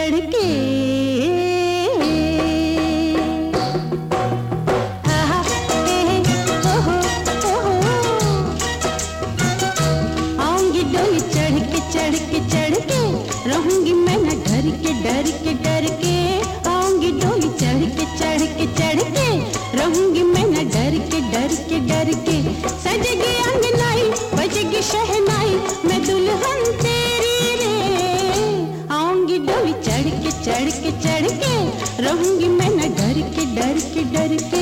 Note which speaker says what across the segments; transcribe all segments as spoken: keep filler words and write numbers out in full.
Speaker 1: चढ़ के आहा, हे, हे, ओहो, ओहो। आऊंगी डोली चढ़ के चढ़ के चढ़ के, रहूंगी मैं न डर के डर के डर के। आऊंगी डोली चढ़ के चढ़ के चढ़ के, रहूंगी मैं न डर के डर के डर के। सजेगी अंगनाई बजेगी शहनाई, मैं दुल्हन तेरी रे। आऊंगी डोली चढ़ के चढ़ के चढ़ के, रहूंगी मैं न डर के डर के डर के।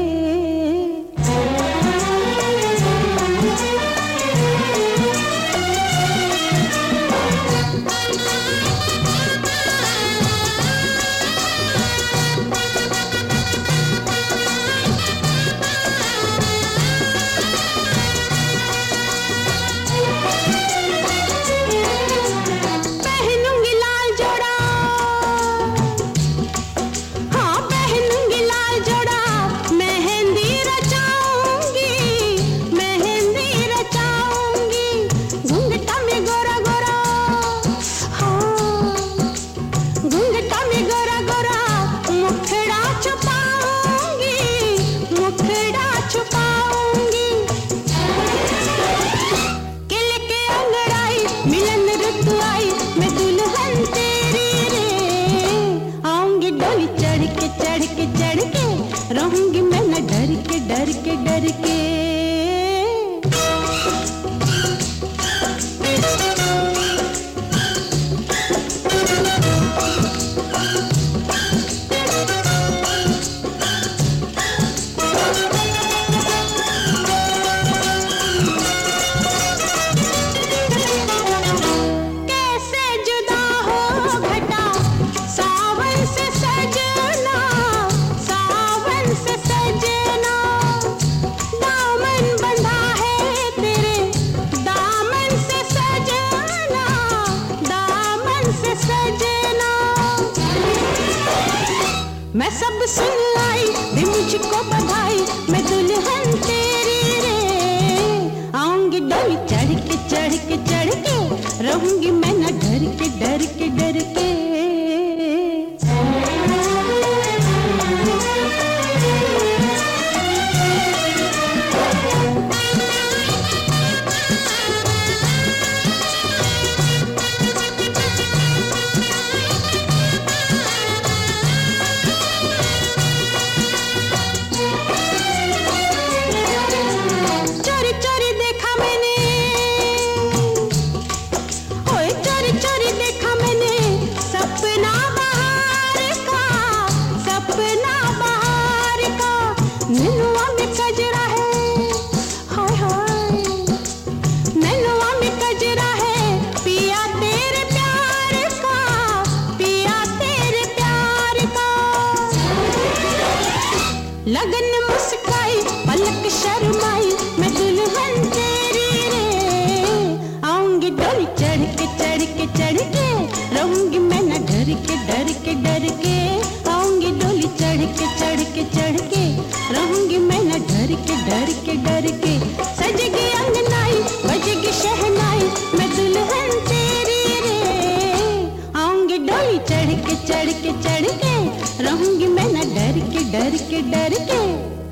Speaker 1: रहूंगी मैं न डर के डर के डर के। मैं सब सुन लाई दे मुझको बधाई, मैं दुल्हन तेरी रे। आऊंगी डोली चढ़ के चढ़ के चढ़ के, रहूंगी मैं न डर के डर के डर के। नैनुआ में कजरा है, हाय हाय, नैनुआ में कजरा है, पिया तेरे प्यार का, पिया तेरे प्यार का। लगन मुस्काई पलक शर्माई, मैं दुल्हन तेरी रे। आऊंगी डोली चढ़ के चढ़ के चढ़ के, रहूंगी मैं न डर के डर के डर के। आऊंगी डोली चढ़ के चढ़ के चढ़ के, रहूंगी मैं न डर के डर के डर के। सजेगी अंगनाई बजेगी शहनाई, मैं दुल्हन तेरी रे। आऊंगी डोली चढ़ के चढ़ के चढ़ के, रहूंगी मैं न डर के डर के डर के।